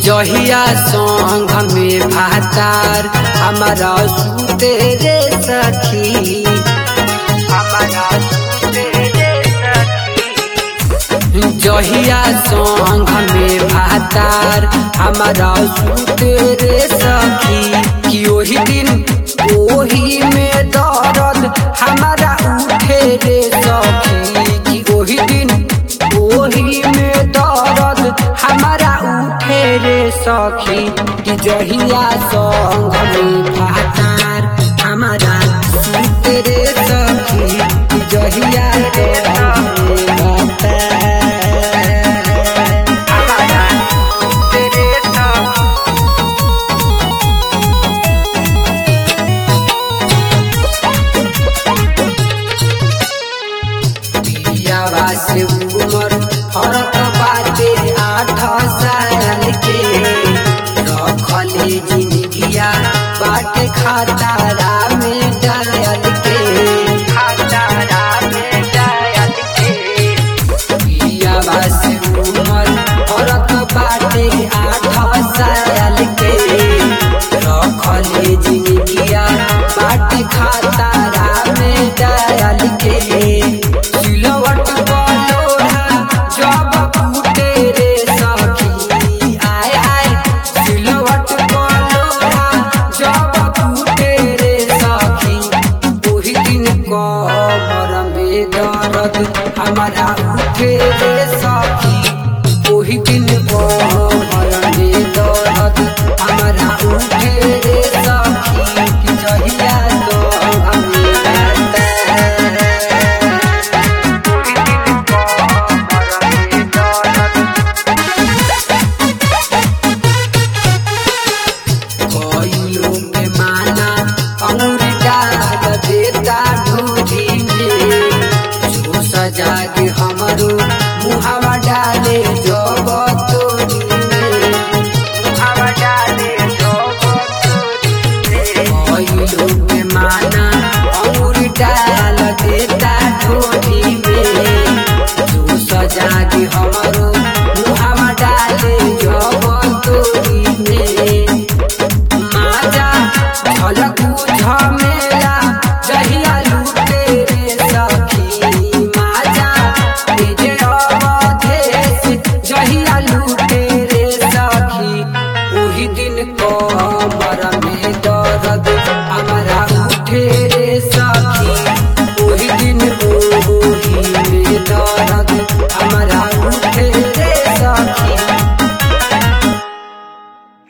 जहिया संग में भातार हमारा सुते रे सखी, हमारा सुते रे सखी। जहिया संग में भातार हमारा सुते रे सखी, कि ओही दिन ओही में दर्द हमारा उठे रे सखी, कि ओही दिन ओही में दर्द हमारा उठे रे सखी। कि जहिया संग में भातार हमारा सुते रे सखी, कि जहिया संग में भातार हमारा सुते रे सखी। पियावा से उमर फरक बाटे 8 साल के, रखले जिंदगिया बाटे खतरा में डाल के, खतरा में डाल के। पियावा से उमर फरक बाटे 8 साल के, रखले जिंदगिया बाटे खतरा में डाल के। सिलवट बलोढ़ा जब फूटे रे सखी, आय आय सिलवट बलोढ़ा जब फूटे रे सखी, ओही दिन कमर में दर्द हमारा उठे रे सखी, ओही दिन कमर में दर्द हमारा उठे रे सखी। कि जहिया संग में भातार कोइलो के माना अंगूरी डाल देता ढूंढी में, जो सजा के हमरो मुहावा डाले जब तोरी में, मुहावा डाले जब तोरी में। कोइलो के माना अंगूरी डाल देता ढूंढी में, जो सजा के हमरो मुहावा डाले जब तोरी में। माजा झलकू झमेला जहिया लूटे रे सखी, माजा तेजे अवधेश जहिया लूटे रे सखी, ओही दिन कमर में दर्द हमारा उठे